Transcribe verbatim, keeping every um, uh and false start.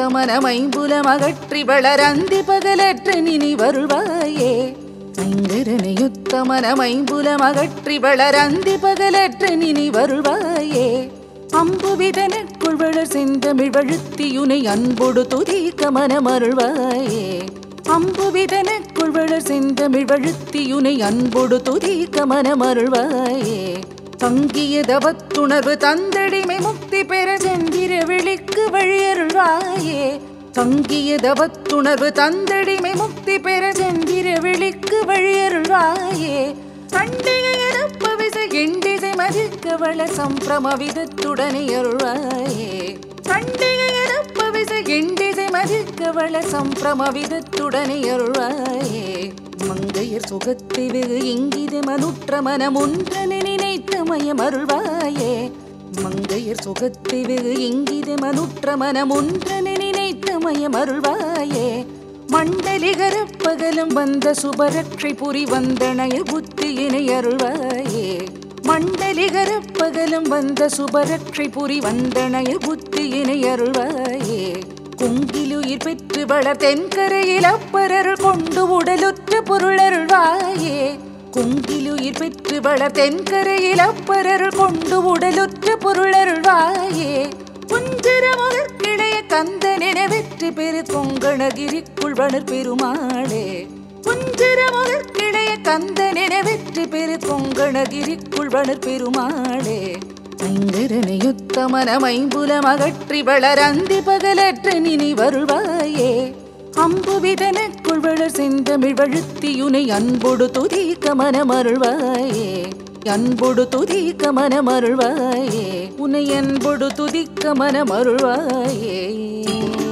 மனமைம்புலம் அகற்றி வளரந்தி பகலற்ற நினி வருவாயே. ஐங்கரனையுத்த மனமைம்புலம் அகற்றி வளரந்தி பகலற்ற நினி வருவாயே. அம்புவிதனுக்குள் வளர் செந்தமிழ் வழுத்தியுனை அன்பொடு துதிக்க மனமருள்வாயே. அம்புவிதனுக்குள் வளர் செந்தமிழ் வழுத்தியுனை அன்பொடு துதிக்க மனமருள்வாயே. தங்கிய தவத்துணர்வு தந்தடிமை முக்தி பெற செந்திர விழிக்கு வழியருள்வாயே. தங்கிய தவத்துணர்வு தந்தடிமை முக்தி பெற செந்திர விழிக்கு வழியருள்வாயே. சண்டிகையரப்பவிச எண்டிசை மதிக்க வளர் சம்பிரமவிதத்துடனே அருள்வாயே. சண்டிகையரப்பவிச எண்டிசை மதிக்க வளர் சம்பிரமவிதத்துடனே அருள்வாயே. மங்கையர் சுகத்தை வெகு இங்கித மனுற்ற மனம் ஒன்றனை நினைத்த மயம் அருள்வாயே. மங்கையர் சுகத்தை வெகு இங்கித மனுற்ற மனம் ஒன்றனை நினைத்த மயம் அருள்வாயே. மண்டலிகர பகலும் வந்த சுபரட்சை புரி வந்தனைய புத்தியினை அருள்வாயே. மண்டலிகர பகலும் வந்த சுபரட்சை புரி வந்தனைய புத்தியினை அருள்வாயே. குங்கிலுயிர் பெற்று வளர் தென்கரையில் அப்பரருள் கொண்டு உடலுற்ற பொருளருள்வாயே. குங்கிலுயிர் பெற்று வளர் தென்கரையில் அப்பரருள் கொண்டு உடலுற்ற பொருளருள்வாயே. குஞ்சிர முகக்கிளைய கந்தனென வெற்றி பெரு கொங்கணகிரிக்குள் வளர் பெருமாளே. குஞ்சிர முகக்கிளைய கந்தனென வெற்றி பெரு கொங்கணகிரிக்குள் வளர் பெருமாளே. ஐங்கரனையுத்த மனமைம்புலம் அகற்றி வளரந்தி பகலற்ற நினி வருவாயே. அம்புவிதனுக்குள் வளர் செந்தமிழ் வழுத்தியுனை அன்பொடு துதிக்க மனமருள்வாயே. அன்பொடு துதிக்க மனமருள்வாயே. உனை அன்பொடு துதிக்க மனமருள்வாயே.